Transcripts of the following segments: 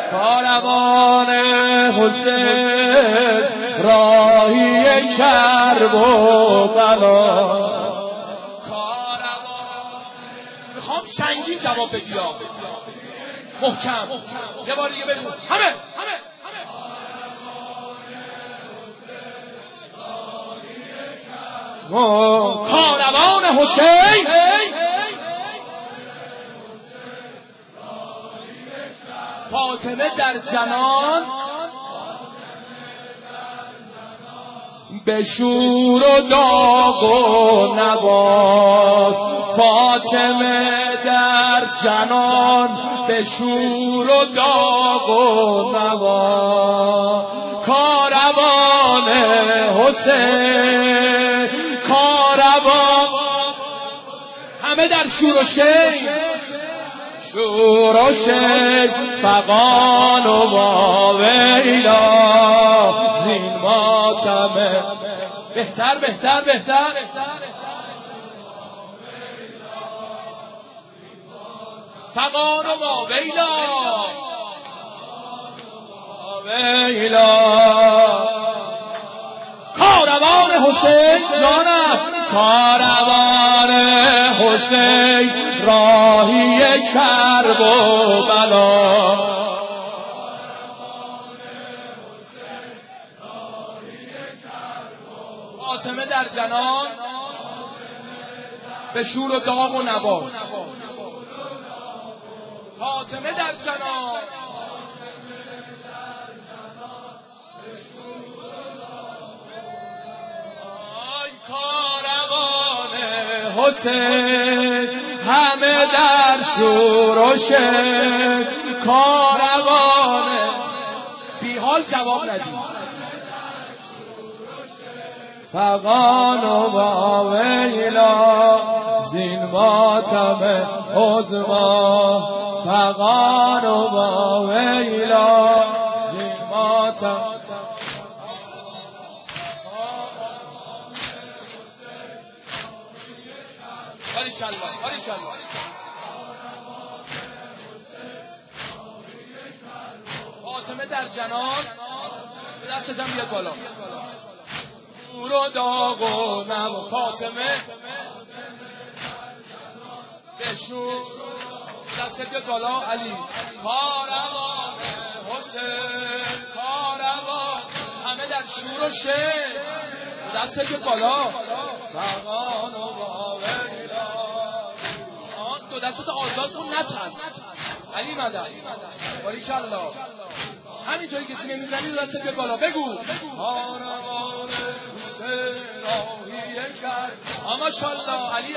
کاروان حسین راهی کرب و بلا. میخوام سنگین جواب بگیرم، محکم. یه بار دیگه بگو همه. کاروان حسین فاطمه در جنان، به شور و داغ و نواز. فاطمه در جنان، به شور و داغ و نواز. کاروان حسین، کاروان همه در شور و شیق، شور و شیق، فغان و واویلا زین ماتمه. بهتر فغان و واویلا کاروان حسین جانم، کاروان حسین راهی کرب و بلا. فاطمه در جنان، به شور و داغ و نواز. فاطمه در جنان، کاروان حسین همه در شور و شیق. کاروان بی حال جواب ندید. فغان و واویلا زین ماتم عظما. فغان و واویلا زین ماتم. فاطمه در جنان، به دستتم بیاد بالا. شور و داغ و نوا. فاطمه به شور، دستت بیاد بالا علی. کاروان حسین، کاروان همه در شور و شیق، دستت بیاد بالا. فغان و واویلا. دو دستت آزاد کن، نترس علی مدد. باریکالله. همینطوری کسی نمیزنی دو دستت بیاد بالا. بگو کاروان حسین راهی کرب. ماشاءالله علی.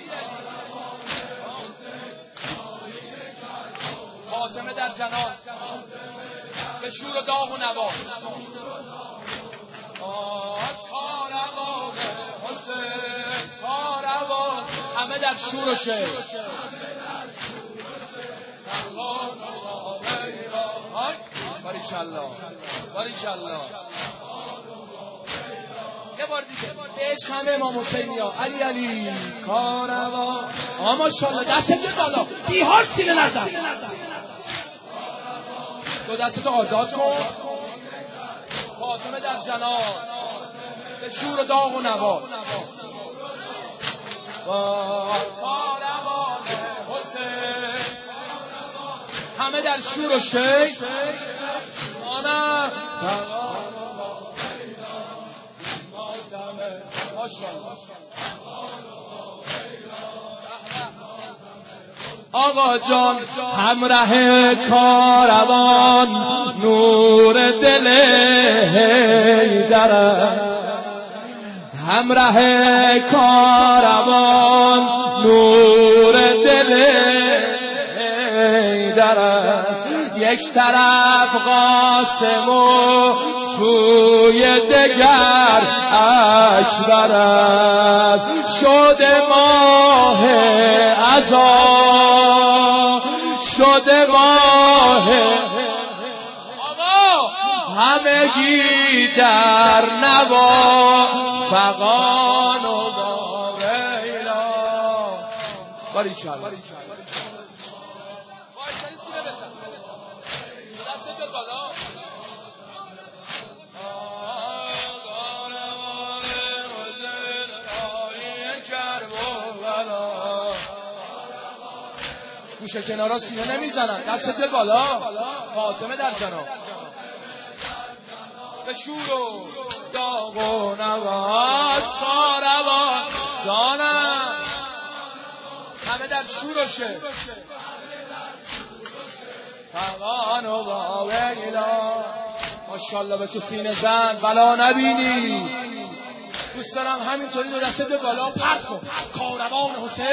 فاطمه در جنان، به شور و داغ و نواز. کاروان حسین، کاروان همه در شور و شیق. باریکالله. یه بار دیگه به عشق همه امام حسینی ها. علی کاروان. ماشاءالله. دستت بیاد بالا، بی حال سینه نزن. دو دستتو آزاد کن. فاطمه در جنان، به شور و داغ و نواز. کاروان حسین همه در شور و شیق. آقا جان همراه کاروان، نور دل حیدر. همراه کاروان، نور دل حیدر است. یک طرف قاسم و سوی دگر اکبر است. شده ماه عزا، شده ماه آقا همگی در نوا. فغان و واویلا. باریکالله. بیاد بالا. گوشه کنارا سینه نمیزنن، دست بیاد بالا. فاطمه در جناب به شور و داغ و نواز کاروان جانم همه در شورشه فغان و با ویلا. ماشاءالله به تو سینه زن بلا نبینی. دوست دارم همینطوری دو دسته به بالا پرت کن. کاروان حسین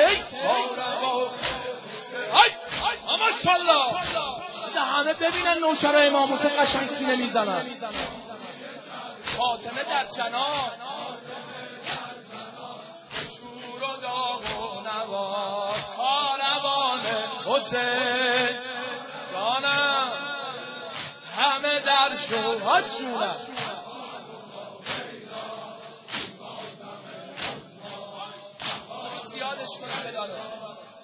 ماشاءالله از همه ببینن نوکرای امام حسین قشنگ سینه میزنن. فاطمه در جناب شور و داغ و نواز کاروان حسین جانم همه در شوهد جونم. زیادش کنه صدا رو.